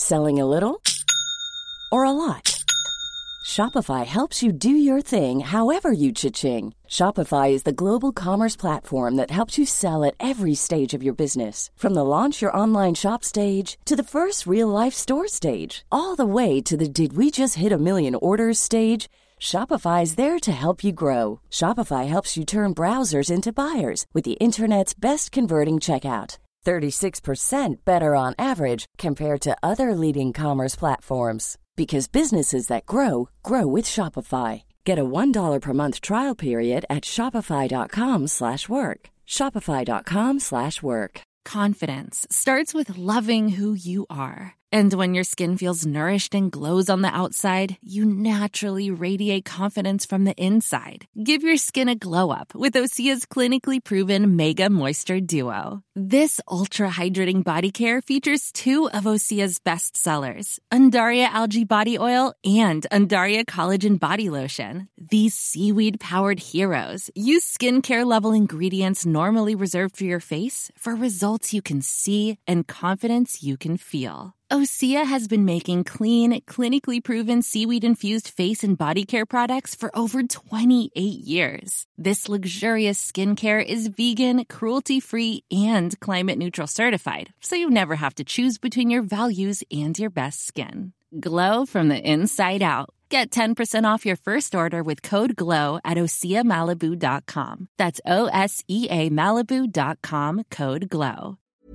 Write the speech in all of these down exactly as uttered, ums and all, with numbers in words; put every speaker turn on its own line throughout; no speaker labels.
Selling a little or a lot? Shopify helps you do your thing however you cha-ching. Shopify is the global commerce platform that helps you sell at every stage of your business. From the launch your online shop stage to the first real-life store stage, all the way to the did we just hit a million orders stage. Shopify is there to help you grow. Shopify helps you turn browsers into buyers with the internet's best converting checkout. thirty-six percent better on average compared to other leading commerce platforms. Because businesses that grow, grow with Shopify. Get a one dollar per month trial period at shopify.com slash work. Shopify.com slash work.
Confidence starts with loving who you are. And when your skin feels nourished and glows on the outside, you naturally radiate confidence from the inside. Give your skin a glow up with Osea's clinically proven Mega Moisture Duo. This ultra-hydrating body care features two of Osea's best sellers, Undaria Algae Body Oil and Undaria Collagen Body Lotion. These seaweed-powered heroes use skincare-level ingredients normally reserved for your face for results you can see and confidence you can feel. Osea has been making clean, clinically proven seaweed-infused face and body care products for over twenty-eight years. This luxurious skincare is vegan, cruelty-free, and climate-neutral certified, so you never have to choose between your values and your best skin. Glow from the inside out. Get ten percent off your first order with code GLOW at osea malibu dot com. That's O S E A Malibu dot com, code GLOW.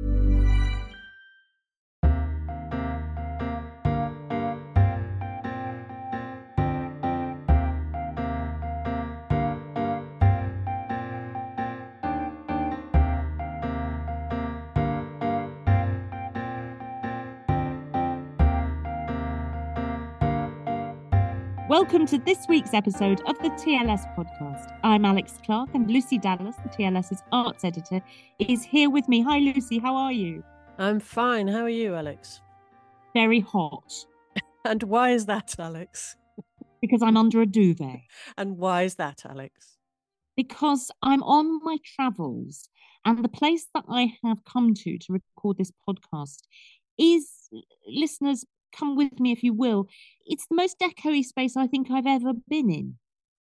Welcome to this week's episode of the T L S podcast. I'm Alex Clark, and Lucy Dallas, the TLS's arts editor, is here with me. Hi, Lucy. How are you?
I'm fine. How are you, Alex?
Very hot.
And why is that, Alex?
Because I'm under a duvet.
And why is that, Alex?
Because I'm on my travels, and the place that I have come to to record this podcast is, listeners, come with me if you will, it's the most echoey space I think I've ever been in.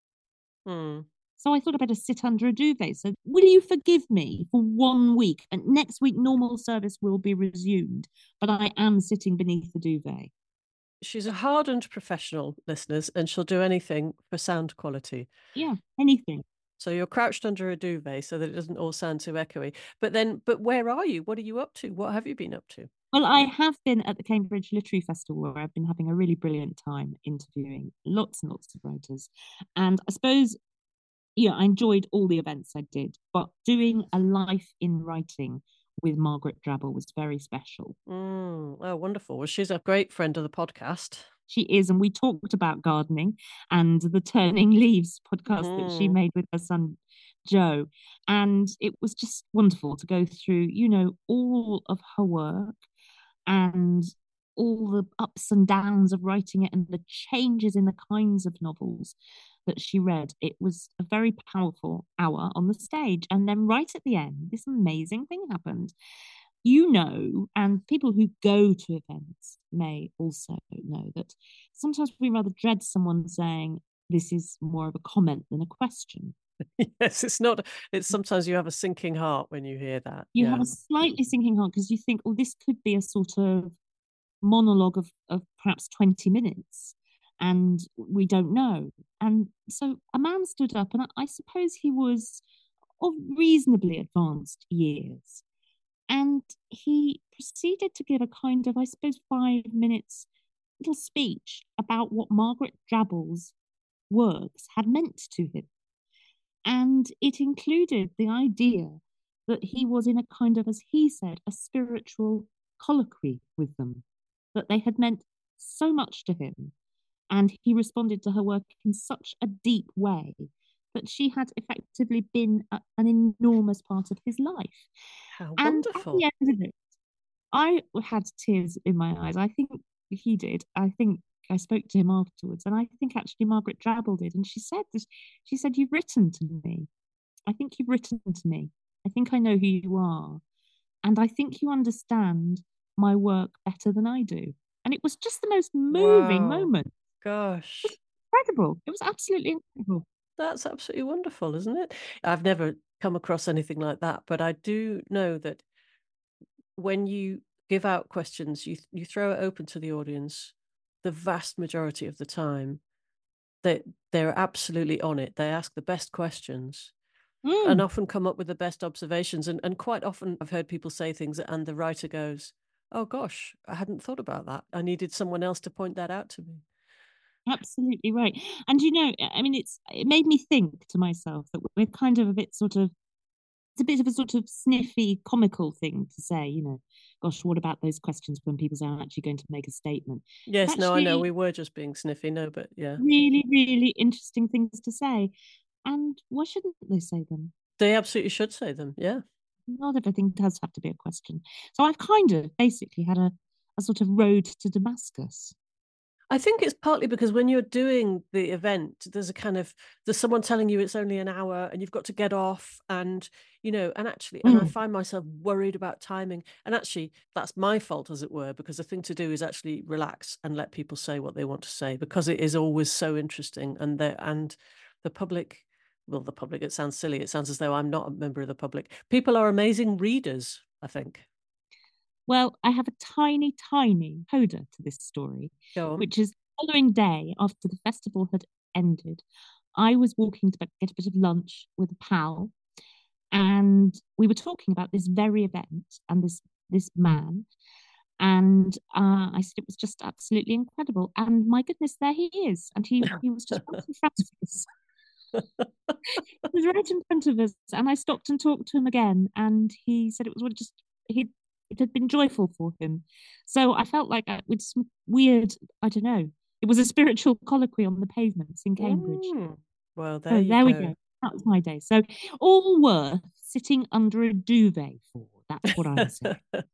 Hmm.
So I thought I'd better sit under a duvet. So will you forgive me for one week? And next week, normal service will be resumed. But I am sitting beneath the duvet.
She's a hardened professional, listeners, and she'll do anything for sound quality.
Yeah, anything.
So you're crouched under a duvet so that it doesn't all sound too echoey. But then, but where are you? What are you up to? What have you been up to?
Well, I have been at the Cambridge Literary Festival, where I've been having a really brilliant time interviewing lots and lots of writers. And I suppose, yeah, I enjoyed all the events I did, but doing a Life in Writing with Margaret Drabble was very special.
Mm, oh, wonderful. Well, she's a great friend of the podcast.
She is, and we talked about gardening and the Turning Leaves podcast mm. that she made with her son, Joe. And it was just wonderful to go through, you know, all of her work and all the ups and downs of writing it and the changes in the kinds of novels that she read. It was a very powerful hour on the stage. And then right at the end, this amazing thing happened. You know, and people who go to events may also know that sometimes we rather dread someone saying this is more of a comment than a question.
Yes, it's not, it's sometimes you have a sinking heart when you hear that.
You
yeah.
have a slightly sinking heart because you think, oh, this could be a sort of monologue of, of perhaps twenty minutes and we don't know. And so a man stood up, and I, I suppose he was of reasonably advanced years. And he proceeded to give a kind of, I suppose, five minutes little speech about what Margaret Drabble's works had meant to him. And it included the idea that he was in a kind of, as he said, a spiritual colloquy with them, that they had meant so much to him. And he responded to her work in such a deep way that she had effectively been a, an enormous part of his life.
How
and
wonderful.
At the end of it, I had tears in my eyes. I think he did. I think I spoke to him afterwards, and I think actually Margaret Drabble did. And she said this, she said, "You've written to me. I think you've written to me. I think I know who you are. And I think you understand my work better than I do." And it was just the most moving
Wow.
moment.
Gosh.
It was incredible. It was absolutely incredible.
That's absolutely wonderful, isn't it? I've never come across anything like that, but I do know that when you give out questions, you you throw it open to the audience, the vast majority of the time, they they're absolutely on it. They ask the best questions
Mm.
and often come up with the best observations. And, and quite often I've heard people say things and the writer goes, oh gosh, I hadn't thought about that. I needed someone else to point that out to me.
Absolutely right. And you know, I mean, it's it made me think to myself that we're kind of a bit sort of it's a bit of a sort of sniffy, comical thing to say, you know, gosh, what about those questions when people are actually going to make a statement?
Yes,
But
no, I know
actually,
we were just being sniffy, no, but yeah.
really, really interesting things to say. And why shouldn't they say them?
They absolutely should say them, yeah.
Not everything does have to be a question. So I've kind of basically had a, a sort of road to Damascus.
I think it's partly because when you're doing the event, there's a kind of there's someone telling you it's only an hour and you've got to get off, and you know, and actually, and I
Mm.
find myself worried about timing. And actually, that's my fault, as it were, because the thing to do is actually relax and let people say what they want to say, because it is always so interesting. And the and the public, well, the public, it sounds silly. It sounds as though I'm not a member of the public. People are amazing readers, I think.
Well, I have a tiny, tiny coda to this story,
Go on.
which is the following day after the festival had ended. I was walking to get a bit of lunch with a pal, and we were talking about this very event and this this man. And uh, I said it was just absolutely incredible. And my goodness, there he is. And he he was just right in front of us. He was right in front of us. And I stopped and talked to him again. And he said it was just he it had been joyful for him. So I felt like I, with some weird, I don't know, it was a spiritual colloquy on the pavements in Cambridge.
Mm. Well, there
So
you
there we
go.
go. That was my day. So all worth sitting under a duvet for. That's what I'm saying.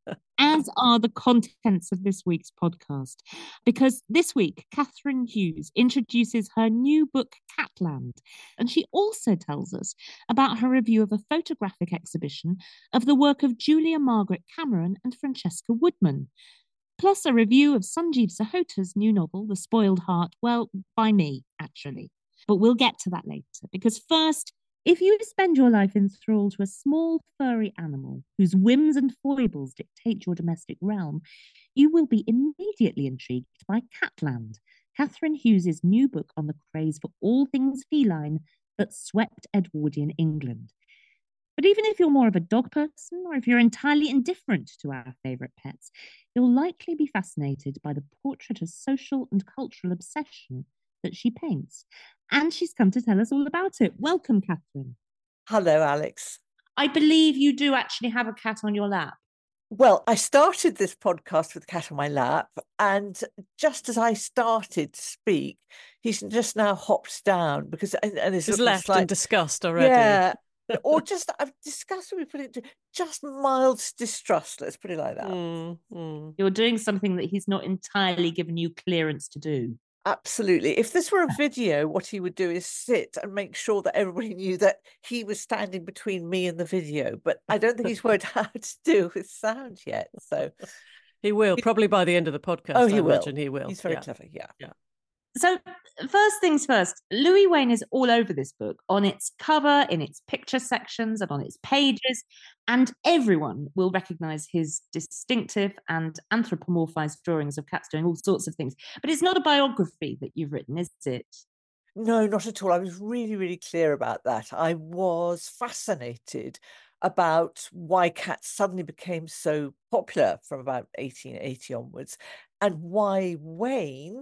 As are the contents of this week's podcast. Because this week, Catherine Hughes introduces her new book, Catland. And she also tells us about her review of a photographic exhibition of the work of Julia Margaret Cameron and Francesca Woodman. Plus a review of Sanjeev Sahotaa's new novel, The Spoiled Heart. Well, by me, actually. But we'll get to that later. Because first, if you spend your life enthralled to a small furry animal whose whims and foibles dictate your domestic realm, you will be immediately intrigued by Catland, Catherine Hughes's new book on the craze for all things feline that swept Edwardian England. But even if you're more of a dog person, or if you're entirely indifferent to our favourite pets, you'll likely be fascinated by the portrait of social and cultural obsession that she paints. And she's come to tell us all about it. Welcome, Catherine.
Hello, Alex.
I believe you do actually have a cat on your lap.
Well, I started this podcast with a cat on my lap, and just as I started to speak, he's just now hopped down because and, and
He's left
like,
in disgust already.
Yeah, or just I've discussed we put it to just mild distrust. Let's put it like that.
Mm, mm.
You're doing something that he's not entirely given you clearance to do.
Absolutely. If this were a video, what he would do is sit and make sure that everybody knew that he was standing between me and the video. But I don't think he's worked out how to do with sound yet. So
he will, probably by the end of the podcast.
Oh, he
I
will.
imagine he will.
He's very
yeah.
clever. Yeah.
Yeah.
So, first things first, Louis Wain is all over this book, on its cover, in its picture sections, and on its pages, and everyone will recognise his distinctive and anthropomorphised drawings of cats doing all sorts of things. But it's not a biography that you've written, is it?
No, not at all. I was really, really clear about that. I was fascinated about why cats suddenly became so popular from about eighteen eighty onwards, and why Wain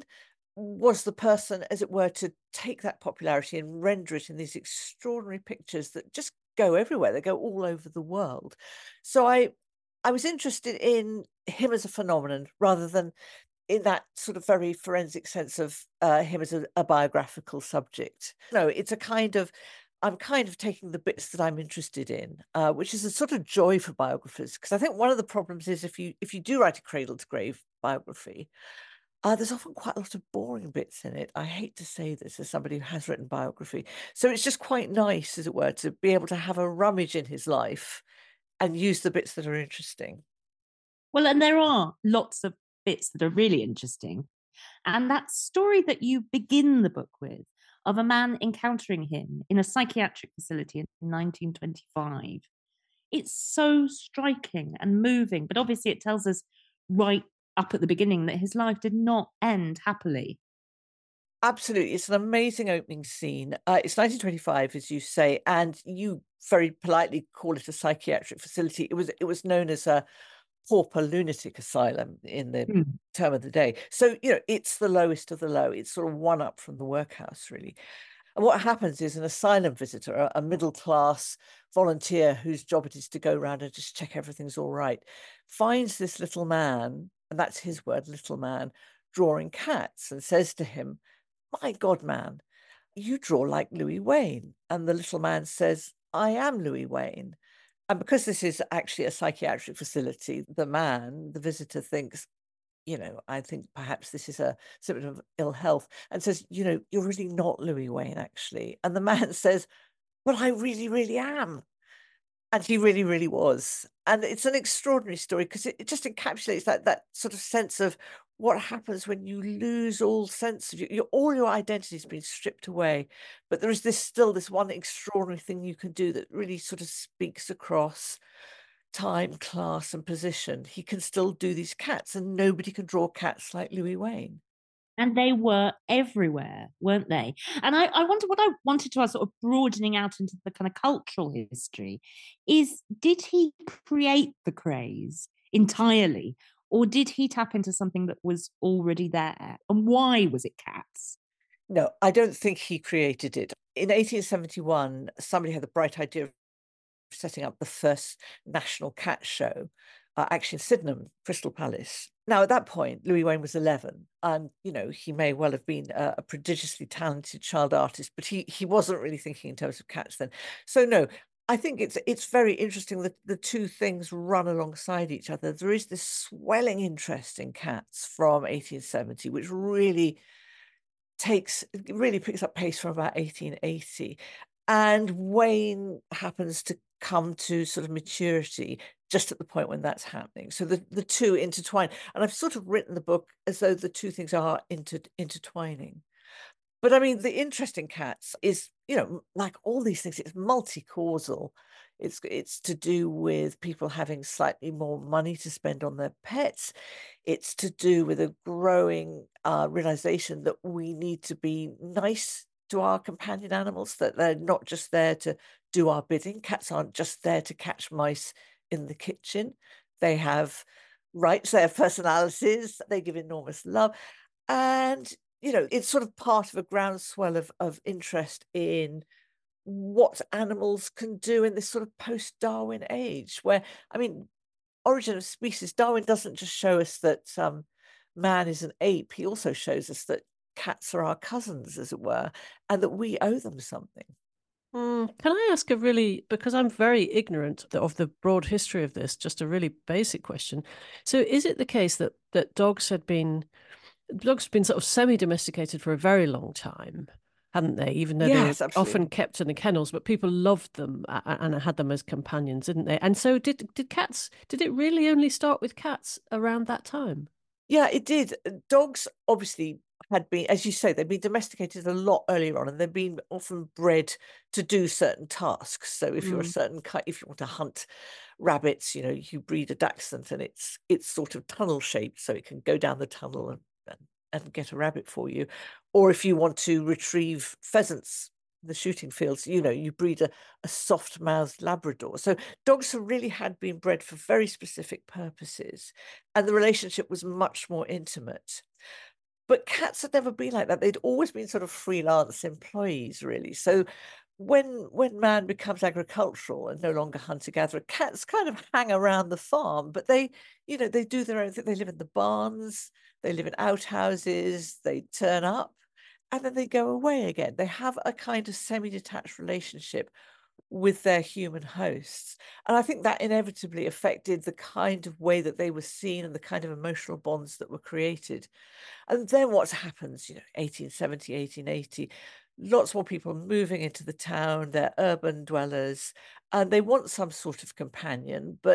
was the person, as it were, to take that popularity and render it in these extraordinary pictures that just go everywhere. They go all over the world. So I, I was interested in him as a phenomenon rather than in that sort of very forensic sense of uh, him as a, a biographical subject. No, it's a kind of, I'm kind of taking the bits that I'm interested in, uh, which is a sort of joy for biographers. Because I think one of the problems is if you if you do write a cradle to grave biography, Uh, there's often quite a lot of boring bits in it. I hate to say this as somebody who has written biography. So it's just quite nice, as it were, to be able to have a rummage in his life and use the bits that are interesting.
Well, and there are lots of bits that are really interesting. And that story that you begin the book with of a man encountering him in a psychiatric facility in nineteen twenty-five. It's so striking and moving, but obviously it tells us right up at the beginning that his life did not end happily.
Absolutely. It's an amazing opening scene. Uh, it's nineteen twenty-five, as you say, and you very politely call it a psychiatric facility. It was it was known as a pauper lunatic asylum in the mm. term of the day. So, you know, it's the lowest of the low. It's sort of one up from the workhouse, really. And what happens is an asylum visitor, a middle-class volunteer whose job it is to go around and just check everything's all right, finds this little man, and that's his word, little man, drawing cats, and says to him, "My God, man, you draw like Louis Wain." And the little man says, "I am Louis Wain." And because this is actually a psychiatric facility, the man, the visitor, thinks, you know, I think perhaps this is a symptom of ill health, and says, you know, "You're really not Louis Wain, actually." And the man says, "Well, I really, really am." And he really, really was. And it's an extraordinary story because it, it just encapsulates that that sort of sense of what happens when you lose all sense of you, your, all your identity has been stripped away. But there is this still this one extraordinary thing you can do that really sort of speaks across time, class, and position. He can still do these cats, and nobody can draw cats like Louis Wain.
And they were everywhere, weren't they? And I, I wonder what I wanted to ask, sort of broadening out into the kind of cultural history, is did he create the craze entirely, or did he tap into something that was already there? And why was it cats?
No, I don't think he created it. In eighteen seventy-one, somebody had the bright idea of setting up the first national cat show, uh, actually in Sydenham, Crystal Palace. Now, at that point, Louis Wain was eleven, and, you know, he may well have been a, a prodigiously talented child artist, but he he wasn't really thinking in terms of cats then. So, no, I think it's it's very interesting that the two things run alongside each other. There is this swelling interest in cats from eighteen seventy, which really takes, really picks up pace from about eighteen eighty. And Wain happens to come to sort of maturity just at the point when that's happening. So the, the two intertwine. And I've sort of written the book as though the two things are inter, intertwining. But I mean, the interest in cats is, you know, like all these things, it's multi-causal. It's, it's to do with people having slightly more money to spend on their pets. It's to do with a growing uh, realization that we need to be nice to our companion animals, that they're not just there to do our bidding. Cats aren't just there to catch mice in the kitchen. They have rights, they have personalities, they give enormous love. And, you know, it's sort of part of a groundswell of, of interest in what animals can do in this sort of post-Darwin age, where, I mean, Origin of Species, Darwin doesn't just show us that um, man is an ape, he also shows us that cats are our cousins, as it were, and that we owe them something.
Mm, can I ask a really, because I'm very ignorant of the broad history of this, just a really basic question. So is it the case that that dogs had been, dogs had been sort of semi-domesticated for a very long time, hadn't they? Even though
yes,
they were
absolutely.
often kept in the kennels, but people loved them and had them as companions, didn't they? And so did did cats, did it really only start with cats around that time?
Yeah, it did. Dogs obviously had been, as you say, they've been domesticated a lot earlier on, and they've been often bred to do certain tasks. So if mm. you're a certain kind, if you want to hunt rabbits, you know, you breed a dachshund, and it's it's sort of tunnel shaped, so it can go down the tunnel and, and, and get a rabbit for you. Or if you want to retrieve pheasants in the shooting fields, you know, you breed a, a soft-mouthed Labrador. So dogs have really had been bred for very specific purposes, and the relationship was much more intimate. But cats had never been like that. They'd always been sort of freelance employees, really. So when when man becomes agricultural and no longer hunter-gatherer, cats kind of hang around the farm, but they, you know, they do their own thing. They live in the barns, they live in outhouses, they turn up, and then they go away again. They have a kind of semi-detached relationship with their human hosts. And I think that inevitably affected the kind of way that they were seen and the kind of emotional bonds that were created. And then what happens, you know, eighteen seventy, eighteen eighty, lots more people moving into the town, they're urban dwellers, and they want some sort of companion, but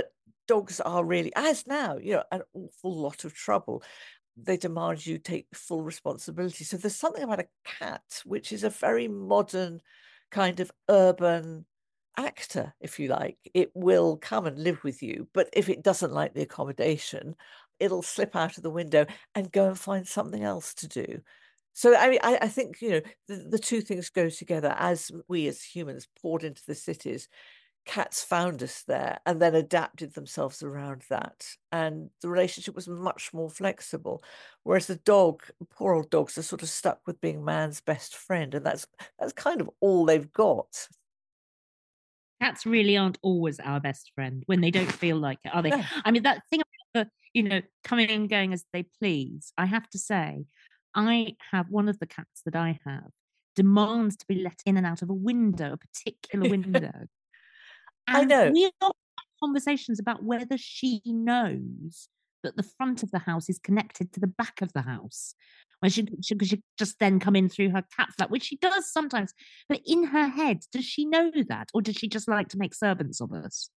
dogs are really, as now, you know, an awful lot of trouble. They demand you take full responsibility. So there's something about a cat, which is a very modern kind of urban actor, if you like. It will come and live with you, but if it doesn't like the accommodation, it'll slip out of the window and go and find something else to do. So I mean, I, I think, you know, the, the two things go together. As we as humans poured into the cities, cats found us there and then adapted themselves around that. And the relationship was much more flexible. Whereas the dog, poor old dogs, are sort of stuck with being man's best friend. And that's that's kind of all they've got.
Cats really aren't always our best friend when they don't feel like it, are they?
No.
I mean, that thing about the, you know, coming and going as they please, I have to say, I have one of the cats that I have demands to be let in and out of a window, a particular window.
I
And
know.
we often have conversations about whether she knows that the front of the house is connected to the back of the house. Where she, she, she just then come in through her cat flap, which she does sometimes. But in her head, does she know that? Or does she just like to make servants of us?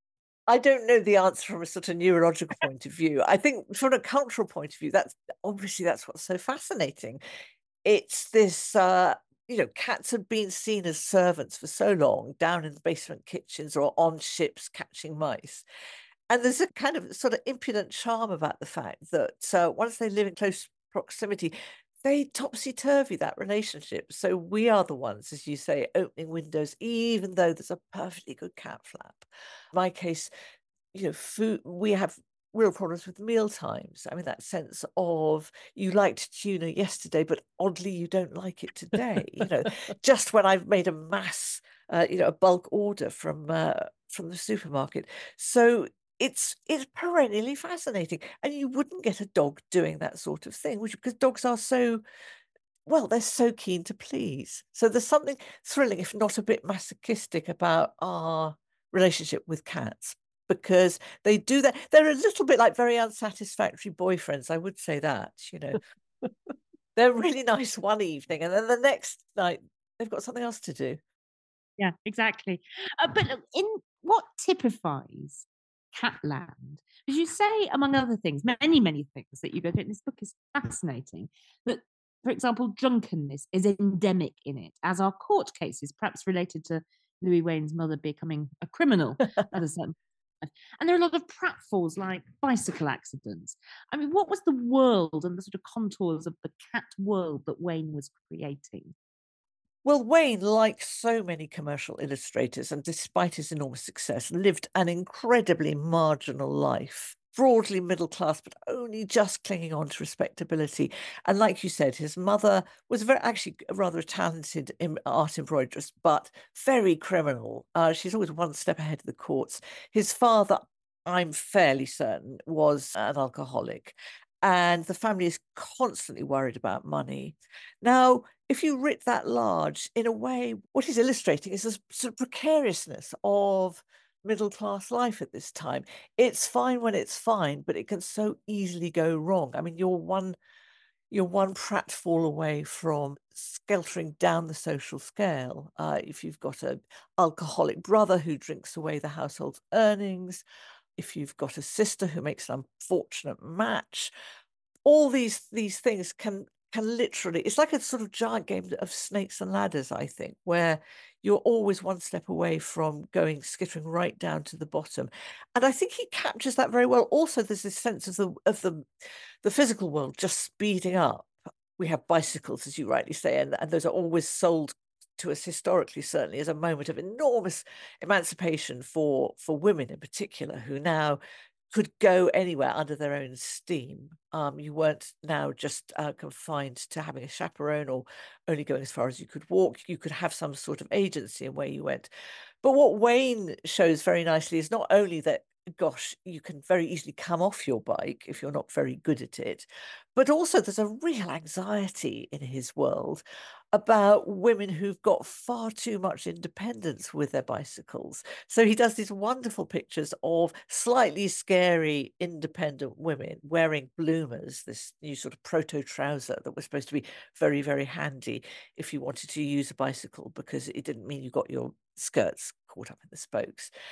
I don't know the answer from a sort of neurological point of view. I think from a cultural point of view, that's obviously that's what's so fascinating. It's this, uh, you know, cats have been seen as servants for so long, down in the basement kitchens or on ships catching mice. And there's a kind of sort of impudent charm about the fact that uh, once they live in close proximity, they topsy-turvy that relationship. So we are the ones, as you say, opening windows, even though there's a perfectly good cat flap. In my case, you know, food, we have real problems with meal times. I mean, that sense of you liked tuna yesterday, but oddly you don't like it today. You know, just when I've made a mass, uh, you know, a bulk order from uh, from the supermarket. So it's it's perennially fascinating, and you wouldn't get a dog doing that sort of thing, which because dogs are so, well, they're so keen to please. So there's something thrilling, if not a bit masochistic, about our relationship with cats, because they do that. They're a little bit like very unsatisfactory boyfriends. I would say that, you know, they're really nice one evening, and then the next night they've got something else to do.
Yeah, exactly. Uh, but look, in what typifies Catland? Because you say, among other things, many, many things that you go through, and this book is fascinating, that, for example, drunkenness is endemic in it, as are court cases, perhaps related to Louis Wayne's mother becoming a criminal at a certain point. And there are a lot of pratfalls like bicycle accidents. I mean, what was the world and the sort of contours of the cat world that Wayne was creating?
Well, Wayne, like so many commercial illustrators, and despite his enormous success, lived an incredibly marginal life. Broadly middle class, but only just clinging on to respectability. And like you said, his mother was very actually a rather talented em- art embroideress, but very criminal. Uh, she's always one step ahead of the courts. His father, I'm fairly certain, was an alcoholic. And the family is constantly worried about money. Now, if you writ that large, in a way, what he's illustrating is this sort of precariousness of middle class life at this time. It's fine when it's fine, but it can so easily go wrong. I mean, you're one you're one pratfall away from skeltering down the social scale. Uh, if you've got an alcoholic brother who drinks away the household's earnings, if you've got a sister who makes an unfortunate match, all these these things can can literally, it's like a sort of giant game of snakes and ladders, I think, where you're always one step away from going skittering right down to the bottom. And I think he captures that very well. Also, there's this sense of the of the the physical world just speeding up. We have bicycles, as you rightly say, and, and those are always sold to us historically, certainly, as a moment of enormous emancipation for for women in particular, who now could go anywhere under their own steam. Um, you weren't now just uh, confined to having a chaperone or only going as far as you could walk. You could have some sort of agency in where you went. But what Wayne shows very nicely is not only that, gosh, you can very easily come off your bike if you're not very good at it, but also there's a real anxiety in his world about women who've got far too much independence with their bicycles. So he does these wonderful pictures of slightly scary independent women wearing bloomers, this new sort of proto trouser that was supposed to be very, very handy if you wanted to use a bicycle because it didn't mean you got your skirts caught up in the spokes.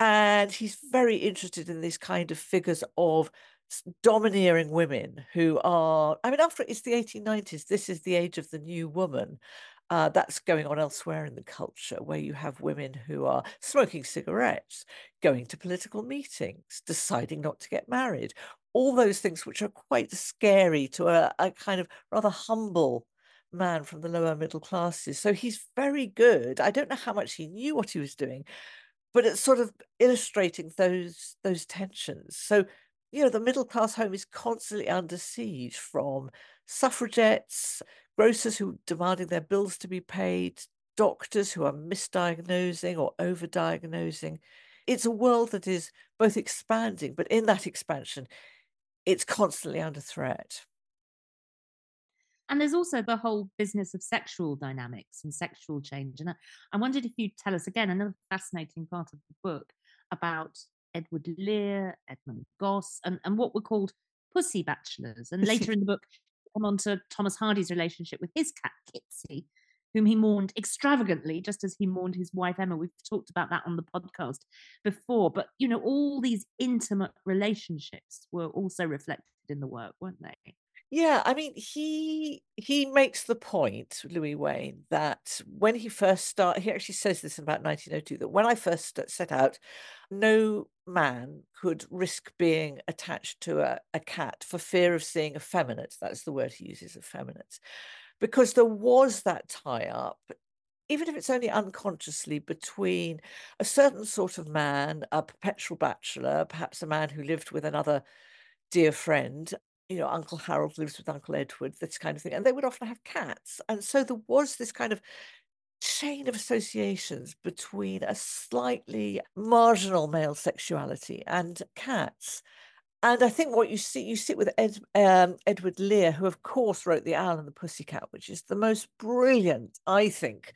And he's very interested in these kind of figures of domineering women who are, I mean, after it's the eighteen nineties, this is the age of the new woman. Uh, that's going on elsewhere in the culture, where you have women who are smoking cigarettes, going to political meetings, deciding not to get married, all those things which are quite scary to a, a kind of rather humble man from the lower middle classes. So he's very good. I don't know how much he knew what he was doing, but it's sort of illustrating those those tensions. So, you know, the middle class home is constantly under siege from suffragettes, grocers who are demanding their bills to be paid, doctors who are misdiagnosing or overdiagnosing. It's a world that is both expanding, but in that expansion, it's constantly under threat.
And there's also the whole business of sexual dynamics and sexual change. And I, I wondered if you'd tell us again another fascinating part of the book about Edward Lear, Edmund Gosse, and, and what were called pussy bachelors. And later in the book, come on to Thomas Hardy's relationship with his cat, Kitsy, whom he mourned extravagantly, just as he mourned his wife, Emma. We've talked about that on the podcast before. But, you know, all these intimate relationships were also reflected in the work, weren't they?
Yeah, I mean, he he makes the point, Louis Wain, that when he first started, he actually says this in about nineteen oh two, that when I first set out, no man could risk being attached to a, a cat for fear of seeing effeminate. That's the word he uses, effeminate, because there was that tie-up, even if it's only unconsciously, between a certain sort of man, a perpetual bachelor, perhaps a man who lived with another dear friend. You know, Uncle Harold lives with Uncle Edward, this kind of thing. And they would often have cats. And so there was this kind of chain of associations between a slightly marginal male sexuality and cats. And I think what you see, you sit with Ed, um, Edward Lear, who of course wrote The Owl and the Pussycat, which is the most brilliant, I think,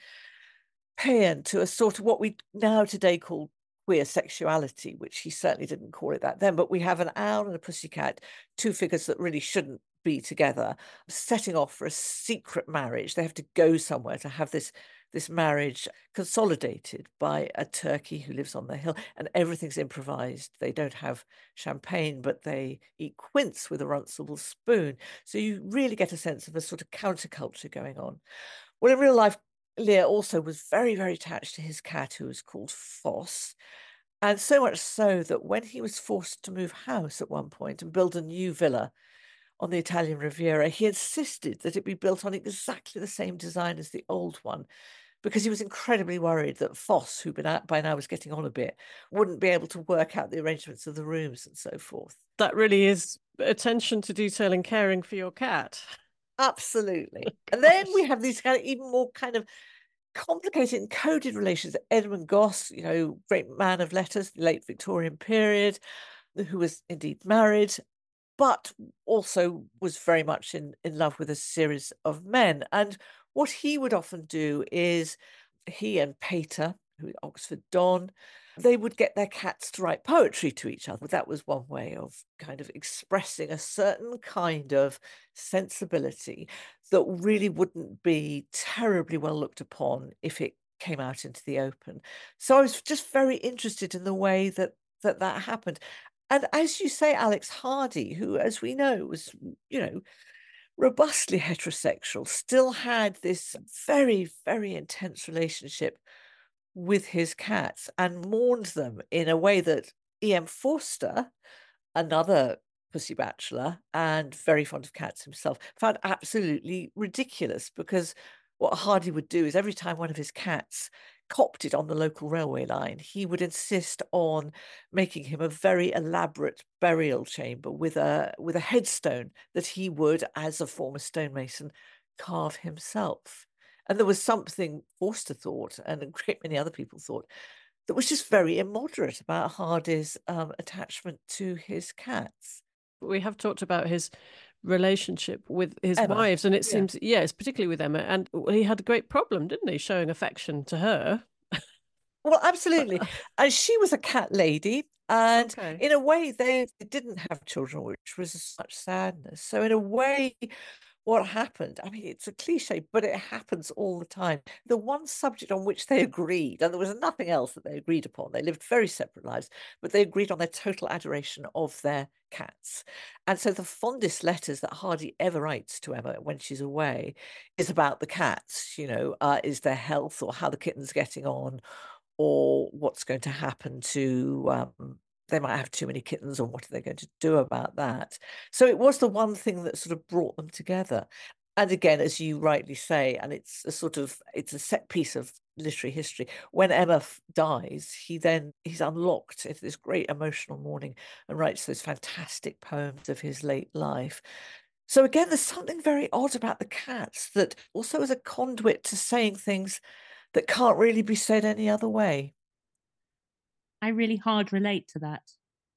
paean to a sort of what we now today call queer sexuality, which he certainly didn't call it that then. But we have an owl and a pussycat, two figures that really shouldn't be together, setting off for a secret marriage. They have to go somewhere to have this this marriage consolidated by a turkey who lives on the hill, and everything's improvised. They don't have champagne, but they eat quince with a runcible spoon. So you really get a sense of a sort of counterculture going on. Well, in real life, Lear also was very, very attached to his cat, who was called Foss. And so much so that when he was forced to move house at one point and build a new villa on the Italian Riviera, he insisted that it be built on exactly the same design as the old one, because he was incredibly worried that Foss, who by now was getting on a bit, wouldn't be able to work out the arrangements of the rooms and so forth.
That really is attention to detail and caring for your cat.
Absolutely. Oh, and then we have these kind of even more kind of complicated and coded relations. Edmund Gosse, you know, great man of letters, late Victorian period, who was indeed married, but also was very much in, in love with a series of men. And what he would often do is he and Pater, who Oxford Don, they would get their cats to write poetry to each other. That was one way of kind of expressing a certain kind of sensibility that really wouldn't be terribly well looked upon if it came out into the open. So I was just very interested in the way that that, that happened. And as you say, Alex Hardy, who, as we know, was, you know, robustly heterosexual, still had this very, very intense relationship with his cats and mourned them in a way that E M Forster, another pussy bachelor and very fond of cats himself, found absolutely ridiculous, because what Hardy would do is every time one of his cats copped it on the local railway line, he would insist on making him a very elaborate burial chamber with a with a headstone that he would, as a former stonemason, carve himself. And there was something Forster thought, and a great many other people thought, that was just very immoderate about Hardy's um, attachment to his cats.
We have talked about his relationship with his
Emma.
wives, and it
Yeah.
seems, yes, particularly with Emma, and he had a great problem, didn't he, showing affection to her?
Well, absolutely. And she was a cat lady, and
Okay.
in a way they didn't have children, which was such sadness. So in a way, what happened, I mean, it's a cliche, but it happens all the time. The one subject on which they agreed, and there was nothing else that they agreed upon, they lived very separate lives, but they agreed on their total adoration of their cats. And so the fondest letters that Hardy ever writes to Emma when she's away is about the cats, you know, uh, is their health or how the kitten's getting on, or what's going to happen to um, they might have too many kittens, or what are they going to do about that? So it was the one thing that sort of brought them together. And again, as you rightly say, and it's a sort of it's a set piece of literary history. When Emma f- dies, he then he's unlocked into this great emotional mourning and writes those fantastic poems of his late life. So again, there's something very odd about the cats that also is a conduit to saying things that can't really be said any other way.
I really hard relate to that.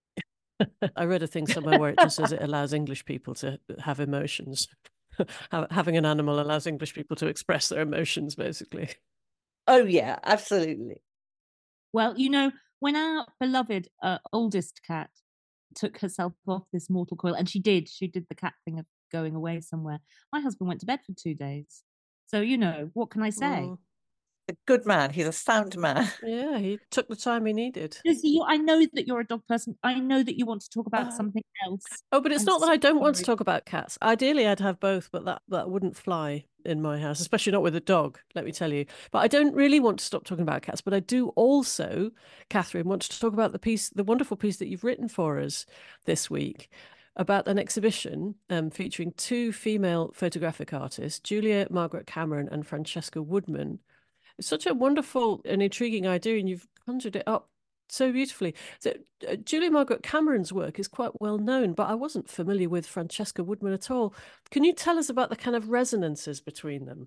I read a thing somewhere where it just says it allows English people to have emotions. Having an animal allows English people to express their emotions, basically.
Oh, yeah, absolutely.
Well, you know, when our beloved uh, oldest cat took herself off this mortal coil, and she did, she did the cat thing of going away somewhere, my husband went to bed for two days. So, you know, what can I say?
Mm.
A good man. He's a sound man.
Yeah, he took the time he needed.
You, I know that you're a dog person. I know that you want to talk about
Uh,
something else.
Oh, but it's
I'm
not that
so
I don't want to
sorry.
talk about cats. Ideally, I'd have both, but that, that wouldn't fly in my house, especially not with a dog, let me tell you. But I don't really want to stop talking about cats. But I do also, Catherine, want to talk about the piece, the wonderful piece that you've written for us this week about an exhibition um, featuring two female photographic artists, Julia Margaret Cameron and Francesca Woodman. It's such a wonderful and intriguing idea, and you've conjured it up so beautifully. So, uh, Julia Margaret Cameron's work is quite well known, but I wasn't familiar with Francesca Woodman at all. Can you tell us about the kind of resonances between them?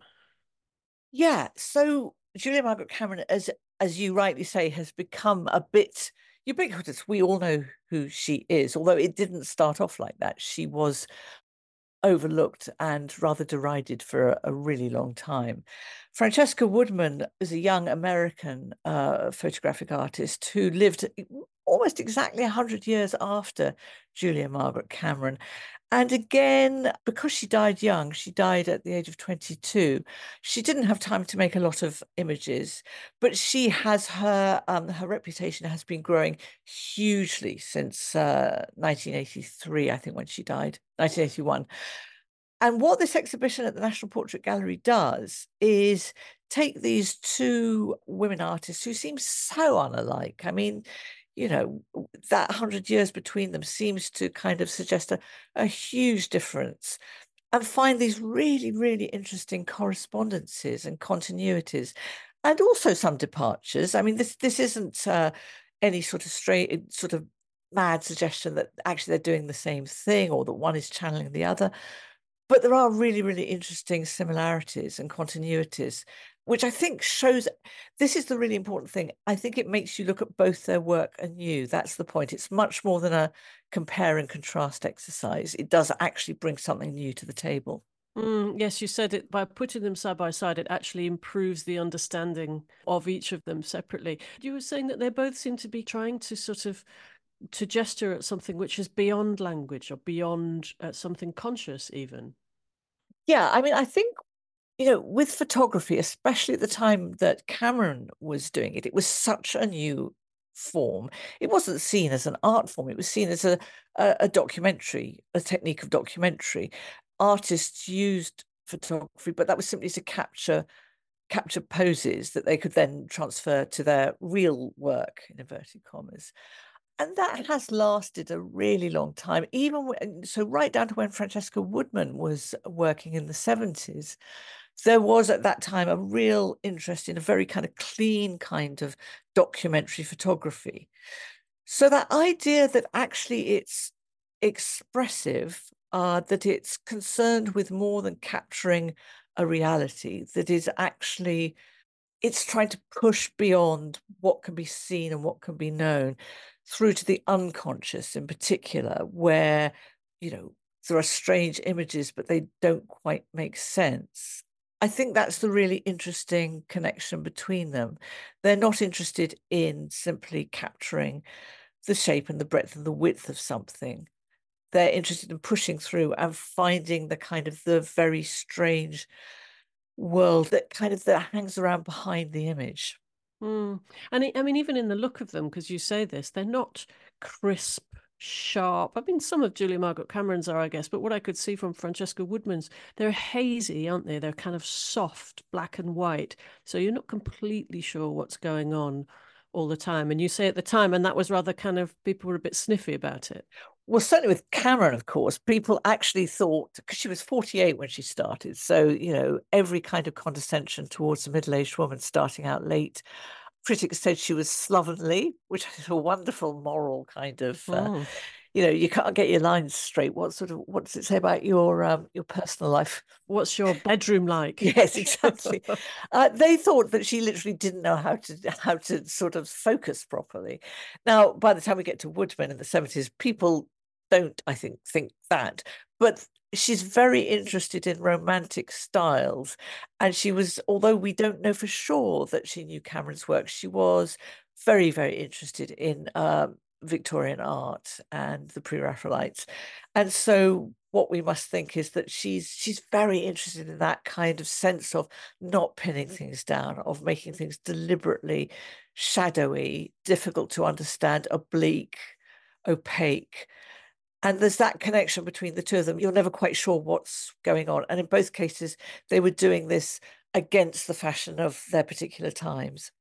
Yeah. So Julia Margaret Cameron, as as you rightly say, has become a bit ubiquitous. We all know who she is, although it didn't start off like that. She was overlooked and rather derided for a, a really long time. Francesca Woodman is a young American uh, photographic artist who lived almost exactly one hundred years after Julia Margaret Cameron. And again, because she died young, she died at the age of twenty-two, she didn't have time to make a lot of images, but she has her, um, her reputation has been growing hugely since uh, nineteen eighty-three, I think, when she died, nineteen eighty-one. And what this exhibition at the National Portrait Gallery does is take these two women artists who seem so unalike. I mean, you know, that hundred years between them seems to kind of suggest a, a huge difference, and find these really, really interesting correspondences and continuities, and also some departures. I mean, this this isn't uh, any sort of straight, sort of mad suggestion that actually they're doing the same thing or that one is channeling the other. But there are really, really interesting similarities and continuities, which I think shows this is the really important thing. I think it makes you look at both their work anew. That's the point. It's much more than a compare and contrast exercise. It does actually bring something new to the table.
Mm, yes, you said it, by putting them side by side, it actually improves the understanding of each of them separately. You were saying that they both seem to be trying to sort of to gesture at something which is beyond language or beyond uh, something conscious even.
Yeah, I mean, I think, you know, with photography, especially at the time that Cameron was doing it, it was such a new form. It wasn't seen as an art form. It was seen as a, a, a documentary, a technique of documentary. Artists used photography, but that was simply to capture capture poses that they could then transfer to their real work, in inverted commas. And that has lasted a really long time, even when, so right down to when Francesca Woodman was working in the seventies. There was at that time a real interest in a very kind of clean kind of documentary photography. So that idea that actually it's expressive, uh, that it's concerned with more than capturing a reality, that is actually, it's trying to push beyond what can be seen and what can be known through to the unconscious in particular, where, you know, there are strange images, but they don't quite make sense. I think that's the really interesting connection between them. They're not interested in simply capturing the shape and the breadth and the width of something. they're interested in pushing through and finding the kind of the very strange world that kind of that hangs around behind the image.
Mm. And I mean, even in the look of them, because you say this, they're not crisp, sharp. I mean, some of Julia Margaret Cameron's are, I guess, but what I could see from Francesca Woodman's, they're hazy, aren't they? They're kind of soft, black and white. So you're not completely sure what's going on all the time. And you say at the time, and that was rather kind of, people were a bit sniffy about it.
Well, certainly with Cameron, of course, people actually thought, because she was forty-eight when she started, so, you know, every kind of condescension towards a middle-aged woman starting out late. Critics said she was slovenly, which is a wonderful moral kind of, uh,
Mm.
you know, you can't get your lines straight. What sort of, what does it say about your um, your personal life?
What's your bedroom like?
Yes, exactly. uh, they thought that she literally didn't know how to how to sort of focus properly. Now, by the time we get to Woodman in the seventies, people don't, I think, think that. But she's very interested in romantic styles. And she was, although we don't know for sure that she knew Cameron's work, she was very, very interested in um, Victorian art and the Pre-Raphaelites. And so what we must think is that she's she's very interested in that kind of sense of not pinning things down, of making things deliberately shadowy, difficult to understand, oblique, opaque. And there's that connection between the two of them. You're never quite sure what's going on. And in both cases, they were doing this against the fashion of their particular times.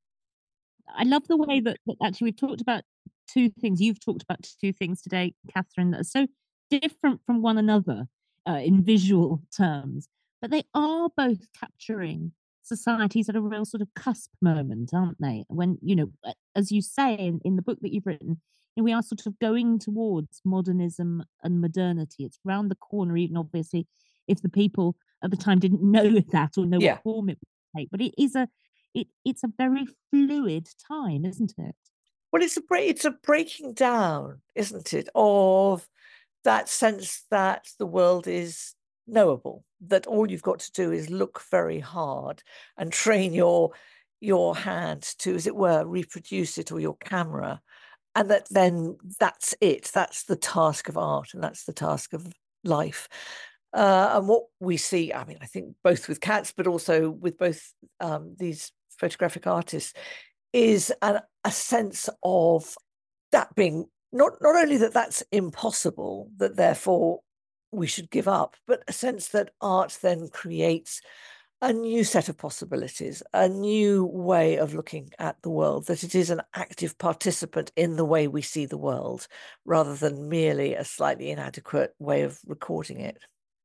I love the way that, that actually we've talked about two things. You've talked about two things today, Catherine, that are so different from one another uh, in visual terms, but they are both capturing societies at a real sort of cusp moment, aren't they? When, you know, as you say in, in the book that you've written, you know, we are sort of going towards modernism and modernity. It's round the corner, even obviously if the people at the time didn't know that or know
Yeah.
what form it would take. But it is a it it's a very fluid time, isn't it?
Well, it's a break, it's a breaking down, isn't it, of that sense that the world is knowable, that all you've got to do is look very hard and train your your hand to, as it were, reproduce it, or your camera. And that then that's it. That's the task of art, and that's the task of life. Uh, and what we see, I mean, I think both with Katz, but also with both um, these photographic artists, is an, a sense of that being not, not only that that's impossible, that therefore we should give up, but a sense that art then creates a new set of possibilities, a new way of looking at the world, that it is an active participant in the way we see the world, rather than merely a slightly inadequate way of recording it.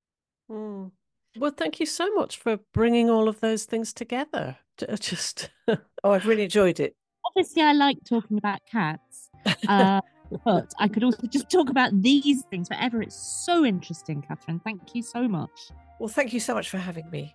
Mm. Well, thank you so much for bringing all of those things together. Just
oh, I've really enjoyed it.
Obviously, I like talking about cats, uh, but I could also just talk about these things forever. It's so interesting, Catherine. Thank you so much.
Well, thank you so much for having me.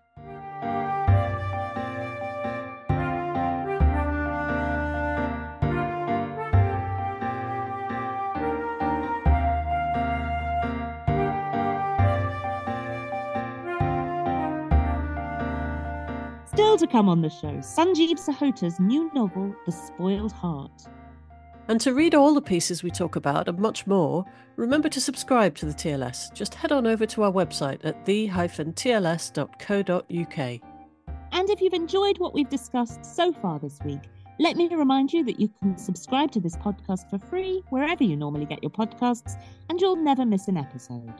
Still to come on the show, Sanjeev Sahotaa's new novel, The Spoiled Heart.
And to read all the pieces we talk about and much more, remember to subscribe to the T L S. Just head on over to our website at the dash t l s dot co dot u k.
And if you've enjoyed what we've discussed so far this week, let me remind you that you can subscribe to this podcast for free wherever you normally get your podcasts, and you'll never miss an episode.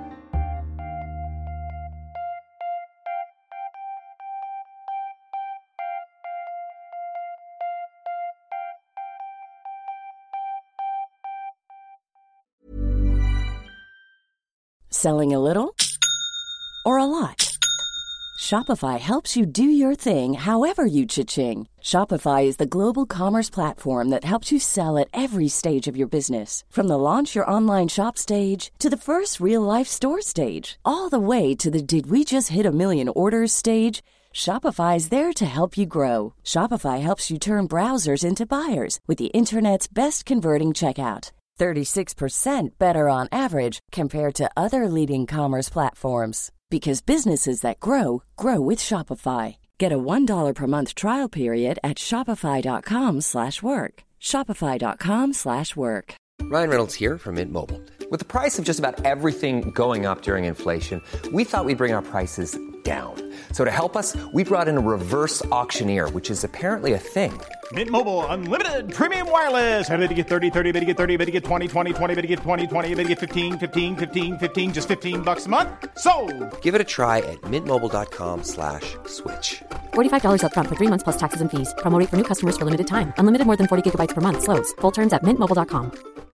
Selling a little or a lot? Shopify helps you do your thing however you cha-ching. Shopify is the global commerce platform that helps you sell at every stage of your business. From the launch your online shop stage to the first real-life store stage, all the way to the did we just hit a million orders stage. Shopify is there to help you grow. Shopify helps you turn browsers into buyers with the internet's best converting checkout. thirty-six percent better on average compared to other leading commerce platforms. Because businesses that grow, grow with Shopify. Get a one dollar per month trial period at shopify.com slash work. Shopify.com slash work.
Ryan Reynolds here from Mint Mobile. With the price of just about everything going up during inflation, we thought we'd bring our prices down. So to help us, we brought in a reverse auctioneer, which is apparently a thing.
Mint Mobile Unlimited Premium Wireless. How to get thirty, thirty, how to get thirty, how to get twenty, twenty, twenty, how to get twenty, twenty, how to get fifteen, fifteen, fifteen, fifteen, just fifteen bucks a month? Sold!
Give it a try at mintmobile.com slash switch.
forty-five dollars up front for three months plus taxes and fees. Promo rate for new customers for limited time. Unlimited more than forty gigabytes per month. Slows full terms at mint mobile dot com.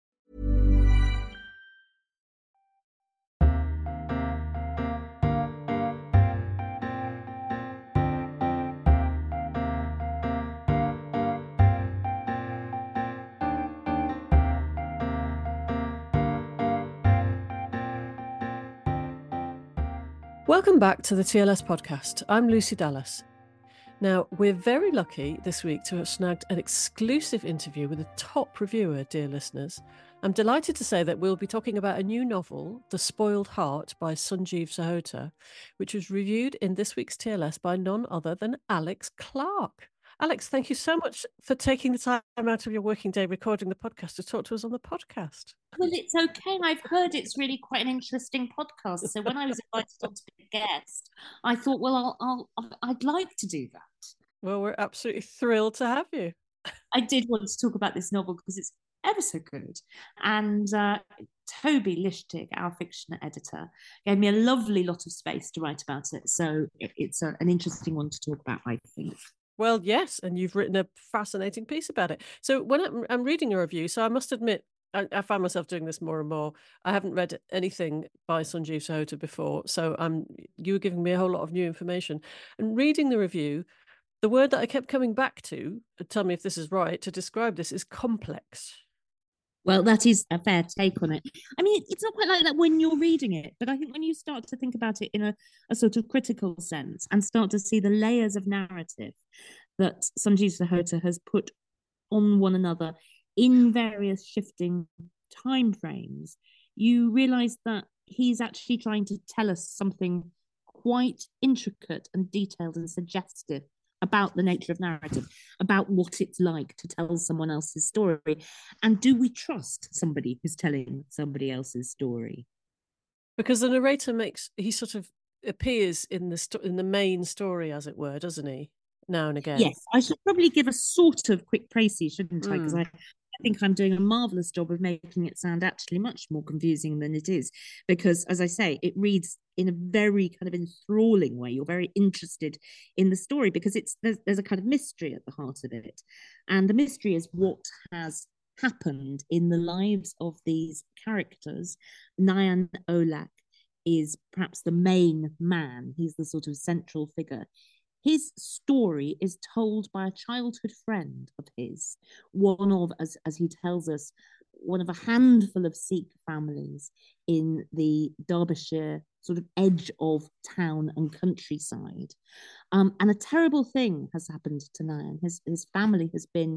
Welcome back to the T L S podcast. I'm Lucy Dallas. Now, we're very lucky this week to have snagged an exclusive interview with a top reviewer, dear listeners. I'm delighted to say that we'll be talking about a new novel, The Spoiled Heart by Sanjeev Sahota, which was reviewed in this week's T L S by none other than Alex Clark. Alex, thank you so much for taking the time out of your working day recording the podcast to talk to us on the podcast.
Well, it's okay. I've heard it's really quite an interesting podcast. So when I was invited on to be a guest, I thought, well, I'll, I'll, I'd like to do that.
Well, we're absolutely thrilled to have you.
I did want to talk about this novel because it's ever so good. And uh, Toby Lichtig, our fiction editor, gave me a lovely lot of space to write about it. So it, it's a, an interesting one to talk about, I think.
Well, yes, and you've written a fascinating piece about it. So when I'm, I'm reading your review, so I must admit, I, I find myself doing this more and more. I haven't read anything by Sanjeev Sahota before, so um, you were giving me a whole lot of new information. And reading the review, the word that I kept coming back to, tell me if this is right, to describe this is complex.
Well, that is a fair take on it. I mean, it's not quite like that when you're reading it, but I think when you start to think about it in a, a sort of critical sense and start to see the layers of narrative that Sanjeev Sahota has put on one another in various shifting time frames, you realise that he's actually trying to tell us something quite intricate and detailed and suggestive about the nature of narrative, about what it's like to tell someone else's story. And do we trust somebody who's telling somebody else's story?
Because the narrator makes, he sort of appears in the sto- in the main story, as it were, doesn't he? Now and again.
Yes, I should probably give a sort of quick précis, shouldn't I? Because
Mm.
I, I think I'm doing a marvellous job of making it sound actually much more confusing than it is. Because, as I say, it reads in a very kind of enthralling way. You're very interested in the story because it's there's, there's a kind of mystery at the heart of it. And the mystery is what has happened in the lives of these characters. Nayan Olak is perhaps the main man. He's the sort of central figure. His story is told by a childhood friend of his, one of, as, as he tells us, one of a handful of Sikh families in the Derbyshire sort of edge of town and countryside. Um, and a terrible thing has happened to Nayan. His, his family has been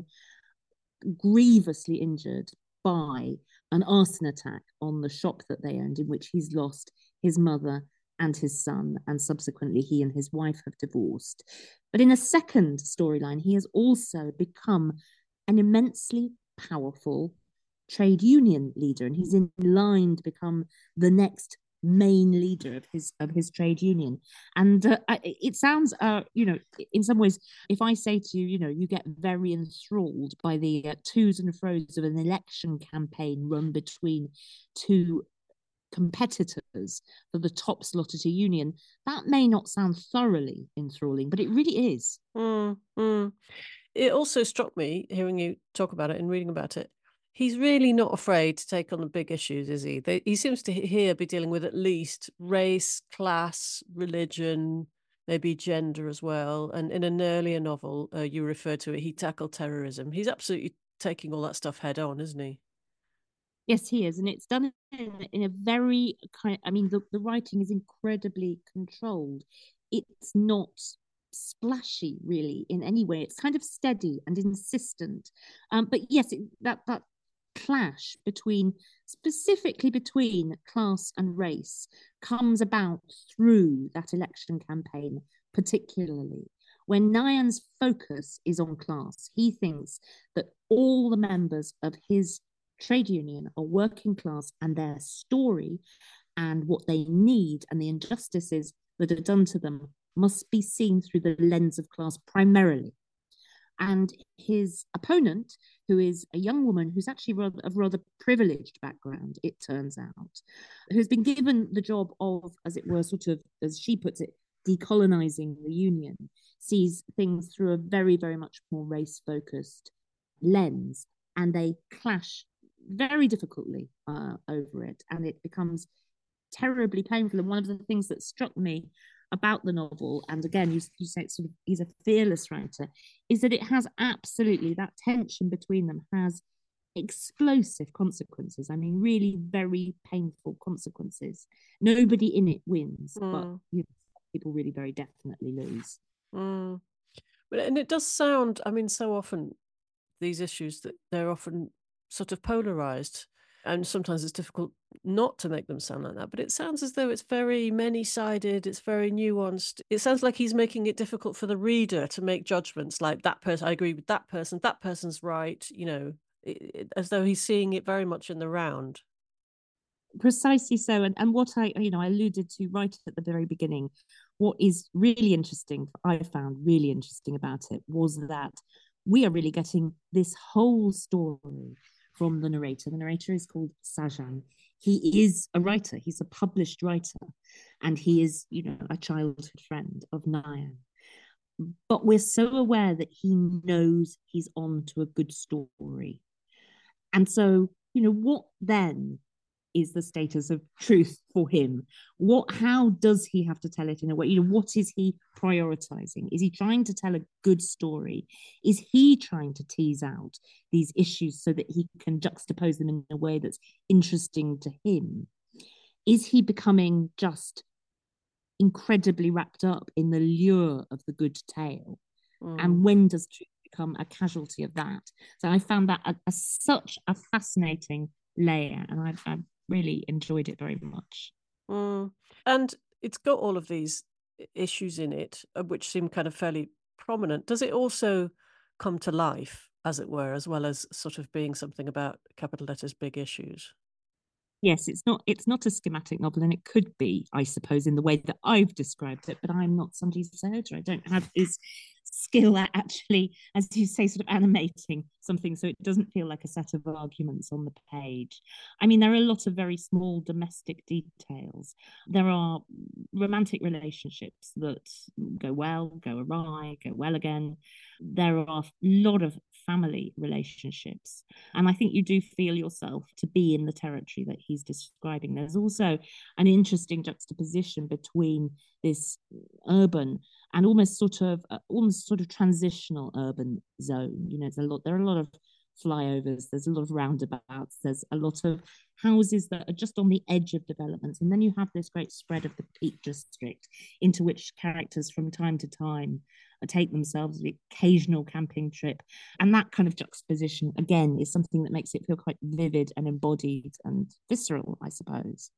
grievously injured by an arson attack on the shop that they owned, in which he's lost his mother and his son, and subsequently he and his wife have divorced. But in a second storyline, he has also become an immensely powerful trade union leader, and he's in line to become the next main leader of his of his trade union. And uh, it sounds, uh, you know, in some ways, if I say to you, you know, you get very enthralled by the uh, to's and fro's of an election campaign run between two competitors for the top slot at a union, that may not sound thoroughly enthralling, but it really is.
Mm, mm. It also struck me, hearing you talk about it and reading about it, he's really not afraid to take on the big issues, is he? They, he seems to here be dealing with at least race, class, religion, maybe gender as well. And in an earlier novel, uh, you referred to it, he tackled terrorism. He's absolutely taking all that stuff head on, isn't he?
Yes, he is. And it's done in, in a very kind, I mean, the, the writing is incredibly controlled. It's not splashy really in any way. It's kind of steady and insistent. Um, but yes, it, that, that clash between, specifically between class and race, comes about through that election campaign, particularly. When Nayan's focus is on class, he thinks that all the members of his trade union, a working class, and their story and what they need and the injustices that are done to them must be seen through the lens of class primarily. And his opponent, who is a young woman who's actually rather, of rather privileged background, it turns out, who's been given the job of, as it were, sort of, as she puts it, decolonizing the union, sees things through a very, very much more race-focused lens, and they clash very difficultly uh, over it, and it becomes terribly painful. And one of the things that struck me about the novel, and again, you, you say it's sort of, he's a fearless writer, is that it has absolutely, that tension between them has explosive consequences. I mean, really very painful consequences. Nobody in it wins, mm. but you know, people really very definitely lose.
Mm. But and it does sound, I mean, so often these issues that they're often sort of polarized, and sometimes it's difficult not to make them sound like that, but it sounds as though it's very many-sided, it's very nuanced. It sounds like he's making it difficult for the reader to make judgments like, that person, I agree with that person, that person's right, you know, it, it, as though he's seeing it very much in the round.
Precisely so. And, and what I, you know, I alluded to right at the very beginning, what is really interesting, I found really interesting about it, was that we are really getting this whole story from the narrator. The narrator is called Sajan. He is a writer. He's a published writer. And he is, you know, a childhood friend of Nayan. But we're so aware that he knows he's on to a good story. And so, you know, what then is the status of truth for him? What, how does he have to tell it in a way? You know, what is he prioritizing? Is he trying to tell a good story? Is he trying to tease out these issues so that he can juxtapose them in a way that's interesting to him? Is he becoming just incredibly wrapped up in the lure of the good tale? Mm. And when does truth become a casualty of that? So I found that a, a, such a fascinating layer, and I've, I've really enjoyed it very much.
Mm. And it's got all of these issues in it, which seem kind of fairly prominent. Does it also come to life, as it were, as well as sort of being something about capital letters, big issues?
Yes, it's not it's not a schematic novel, and it could be, I suppose, in the way that I've described it, but I'm not somebody's editor. I don't have his skill at actually, as you say, sort of animating something so it doesn't feel like a set of arguments on the page. I mean, there are a lot of very small domestic details. There are romantic relationships that go well, go awry, go well again. There are a lot of family relationships. And I think you do feel yourself to be in the territory that he's describing. There's also an interesting juxtaposition between this urban and almost sort of uh, almost sort of transitional urban zone. You know, there's a lot, there are a lot of flyovers, there's a lot of roundabouts, there's a lot of houses that are just on the edge of developments. And then you have this great spread of the Peak District into which characters from time to time take themselves the occasional camping trip. And that kind of juxtaposition, again, is something that makes it feel quite vivid and embodied and visceral, I suppose.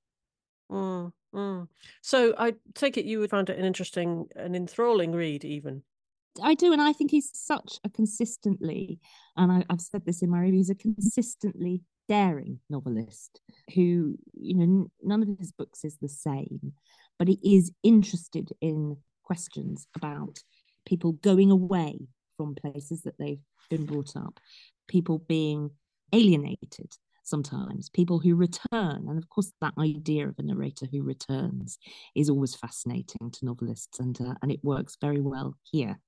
Mm, mm. So I take it you would find it an interesting, an enthralling read even.
I do, and I think he's such a consistently, and I, I've said this in my review, he's a consistently daring novelist who, you know, none of his books is the same, but he is interested in questions about people going away from places that they've been brought up, people being alienated sometimes, people who return. And of course, that idea of a narrator who returns is always fascinating to novelists, and uh, and it works very well here.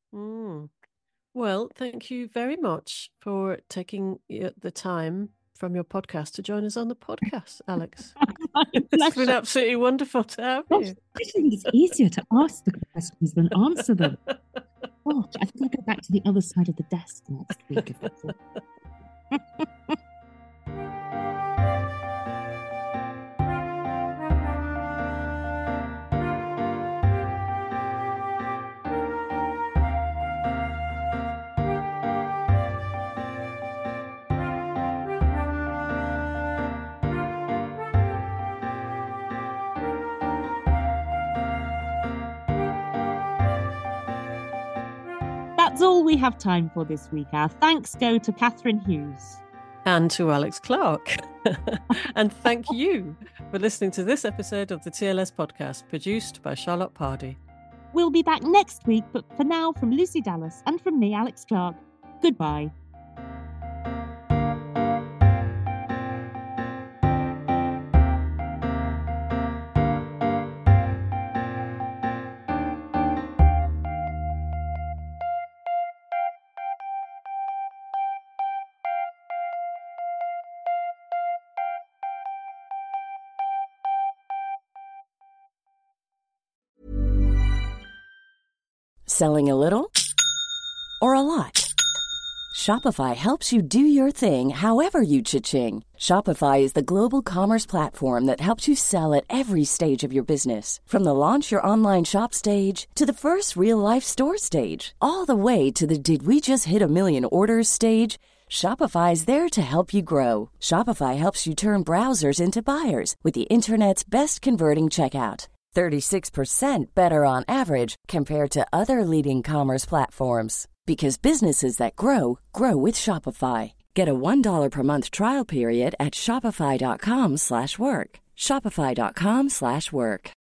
Mm. Well, thank you very much for taking the time from your podcast to join us on the podcast, Alex. It's been absolutely wonderful to have
Gosh,
you.
I think it's easier to ask the questions than answer them. Gosh, I think I'll go back to the other side of the desk next week. If that's all. That's all we have time for this week. Our thanks go to Catherine Hughes.
And to Alex Clark. And thank you for listening to this episode of the T L S podcast, produced by Charlotte Pardee.
We'll be back next week, but for now, from Lucy Dallas and from me, Alex Clark, goodbye.
Selling a little or a lot? Shopify helps you do your thing however you cha-ching. Shopify is the global commerce platform that helps you sell at every stage of your business. From the launch your online shop stage to the first real-life store stage, all the way to the did we just hit a million orders stage. Shopify is there to help you grow. Shopify helps you turn browsers into buyers with the internet's best converting checkout. thirty-six percent better on average compared to other leading commerce platforms. Because businesses that grow, grow with Shopify. Get a one dollar per month trial period at shopify.com slash work. Shopify.com slash work.